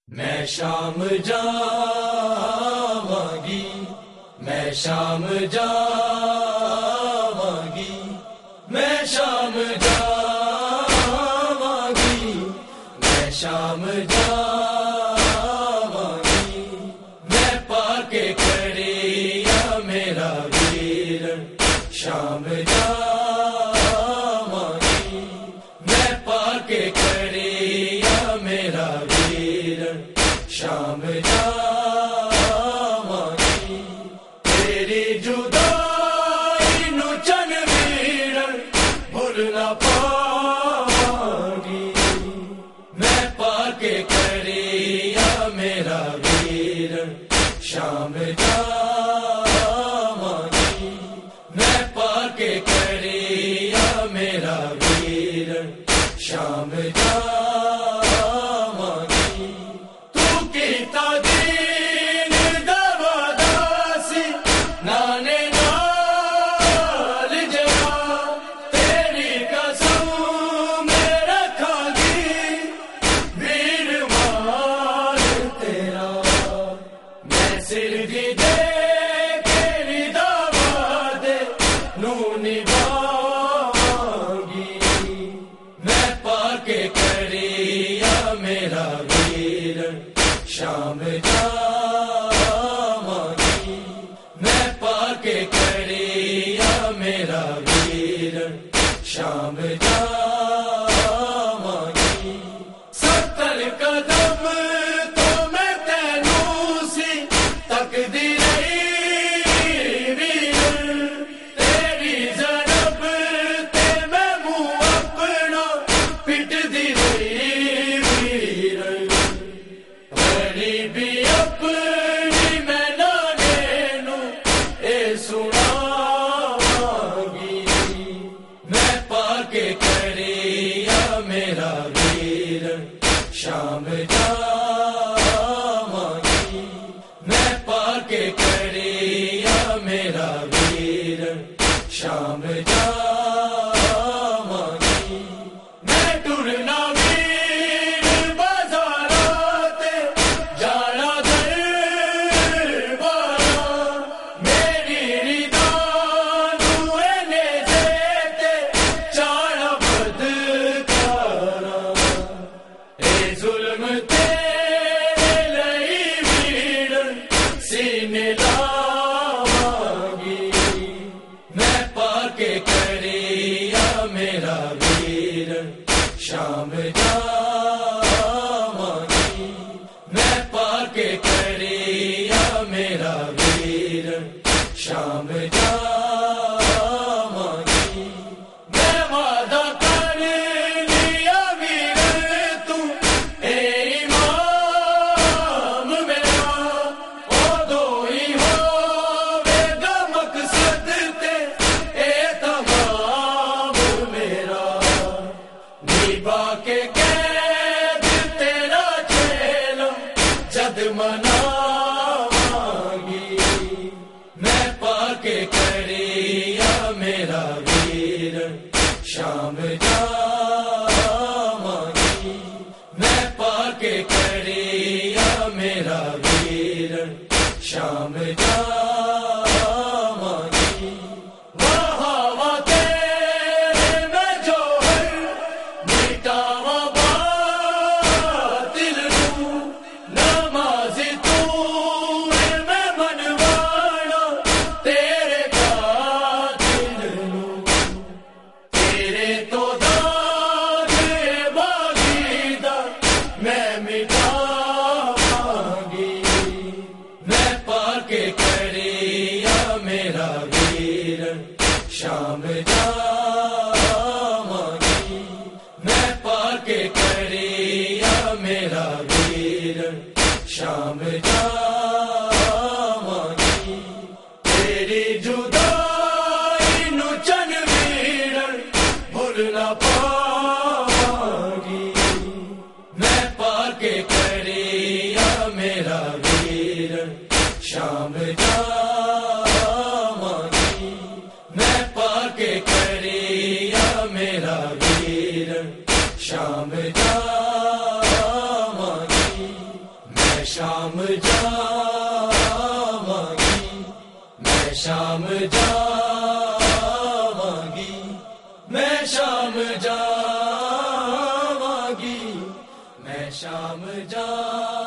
میں شام جاواں گی، میں شام جاواں گی، میں شام جاواں گی، میں شام جاواں گی، میں پا کے کڑیا میرا ویر شام جاواں گی، میں پا کے کڑیا میرا ویر شام جاواں گی، تیری جدائی نو چن ویر بھول نہ پاواں گی، میں پا کے کڑیا میرا ویر شام جاواں گی، میں پا کے کڑیا میرا ویر شام جاواں گی، تو کیتا دین دواداسی نانے نال جا، تیری قسم میں رکھاں گی ویر مال تیرا، میں سر بھی دے تیری دعوت نو نبھاواں گی، میں پا کے کڑیا میرا ویر شام جاواں گی، میں پا کے کڑیا میرا ویر شام جاواں گی، 70 قدم تو میں تینوں سی تکدی رہی ویر، تیری ضرب تے میں منہ اپنا پٹ دی رہی ویر، غریبی اپنی میں نانے نو اے سناواں گی، میں پا کے کڑیا میرا ویر شام جاواں گی، میں پا کے کڑیا میرا ویر شام جاواں گی، میں ٹرنا ویر بازارات جانا درباراں، میری ردا نو اینے دیتے چاڑا بدکاراں، اے ظلم تیرے لئی ویر سینے لاواں گی، میں پا کے کڑیا میرا ویر شام جاواں گی، میں پا کے کڑیا میرا ویر شام جاواں گی، میں وعدہ کر لیا ویر تو اے امام میرا، او دو ہی ہوے گا مقصد تے اے تمام میرا، نبھا کے قید تیرا چیلم جد مناواں گی، میں پا کے کڑیا میرا ویر شام جاواں گی، میں پا کے کڑیا میرا ویر شام جاواں گی، وہاں تیرے میں جوہر مٹاواں باطل نو، نماز تو میں منوانا تیرے قاتل نو، تیرے تو داد باغیدہ میں مٹاواں گی، میں پا کے کڑیا میرا ویر شام جاواں گی، میں پا کے کڑیا میرا ویر شام جاواں گی، تیری جدائی نو چن ویر بھول نہ پاواں گی، میں پا کے کڑیا میرا ویر شام جاواں گی، میں پا کے کڑیا میرا ویر شام جاواں گی، شام جاواں گی، میں شام جاواں گی، میں شام جاواں گی، میں شام جاواں